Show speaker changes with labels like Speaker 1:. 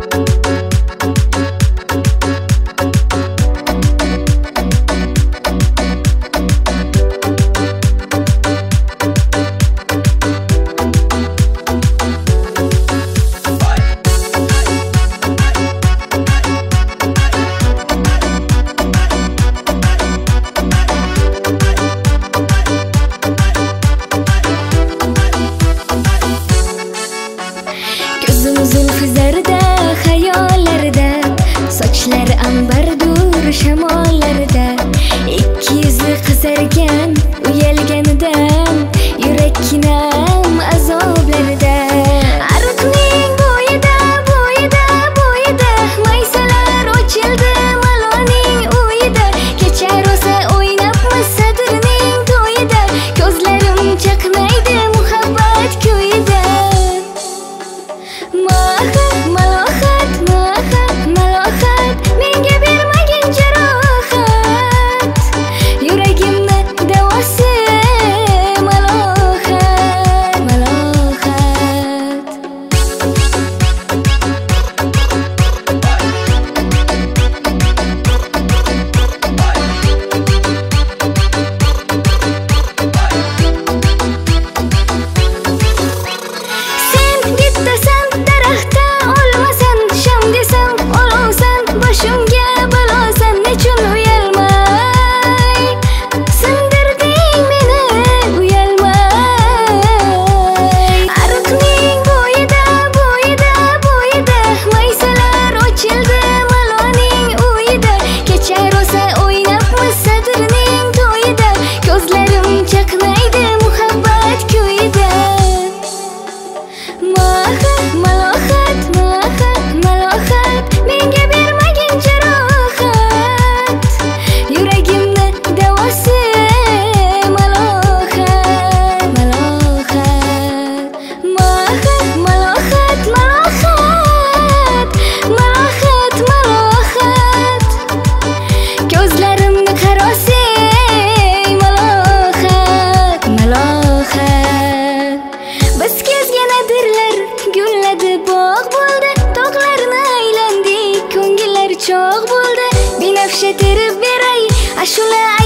Speaker 1: Zulfi zarda xayollarda, sochlari ambardur shamollarda, ikki yuzi qizargan uyalganidan yurakkinam azoblarda. Ariqning bo'yida maysalar ochildi maloning uyida, kecha rosa o'ynabmiz sadrning to'yida, ko'zlarim chaqnaydi muhabbat kuyida. Malohat, menga bermagin jarohat, yuragimni davosi malohat. Sen bittasan daraxtda olmasan, sham desam olovsan, boshimga balosan, nechun uyalmay sindirding meni uyalmay. Ariqning bo'yida maysalar ochildi maloning uyida, kecha rosa o'ynabmiz sadrning to'yida, ko'zlarim chaqnaydi muhabbat kuyida. Malohat, menga bermagin jarohat, yuragimni davosi malohat. Ko'zlarimni qarosi malohat. Biz kezgan adirlar gulladi, bog' bo'ldi, tog'larni aylandik, ko'ngillar cho'g' bo'ldi. Binafsha terib beray ashula